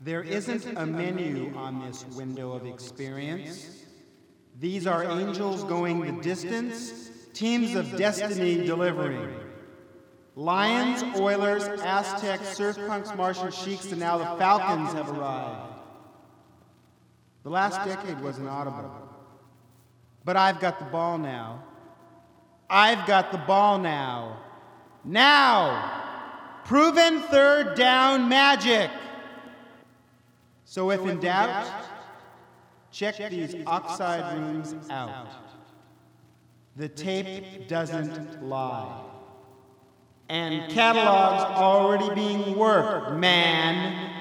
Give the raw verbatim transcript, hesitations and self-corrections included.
There isn't a menu on this window of experience. These are angels going the distance, teams of destiny delivering. Lions, Oilers, Aztecs, Surf Punks, Martian Sheiks, and now the Falcons have arrived. The last decade was inaudible. But I've got the ball now. I've got the ball now. Now! Proven third down magic! So if in doubt, check these oxide rooms out. The tape doesn't lie. And catalogs already being worked, man.